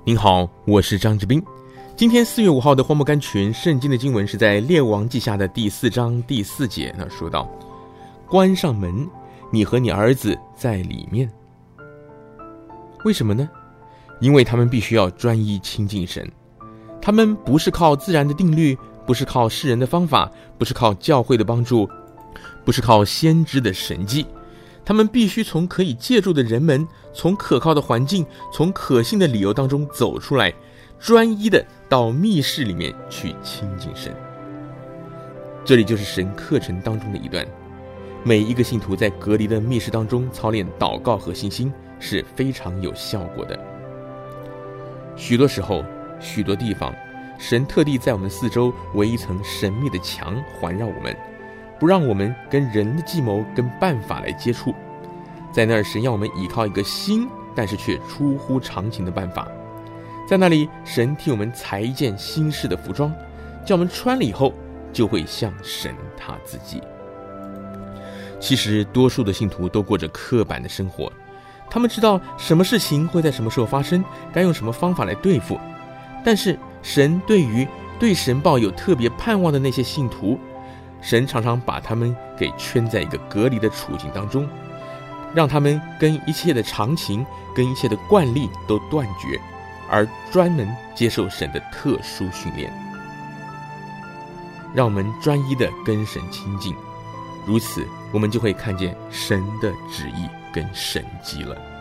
您好，我是张志斌。今天4月5号的荒漠甘泉圣经的经文是在列王记下的第4章第4节，那说到：关上门，你和你儿子在里面。为什么呢？因为他们必须要专一亲近神，他们不是靠自然的定律，不是靠世人的方法，不是靠教会的帮助，不是靠先知的神迹，他们必须从可以借助的人们，从可靠的环境，从可信的理由当中走出来，专一的到密室里面去亲近神。这里就是神课程当中的一段，每一个信徒在隔离的密室当中操练祷告和信心是非常有效果的。许多时候，许多地方，神特地在我们四周围一层神秘的墙环绕我们，不让我们跟人的计谋跟办法来接触。在那儿，神要我们依靠一个新但是却出乎常情的办法。在那里，神替我们裁一件新式的服装，叫我们穿了以后就会像神他自己。其实多数的信徒都过着刻板的生活，他们知道什么事情会在什么时候发生，该用什么方法来对付。但是神对神抱有特别盼望的那些信徒，神常常把他们给圈在一个隔离的处境当中，让他们跟一切的常情，跟一切的惯例都断绝，而专门接受神的特殊训练，让我们专一的跟神亲近，如此我们就会看见神的旨意跟神迹了。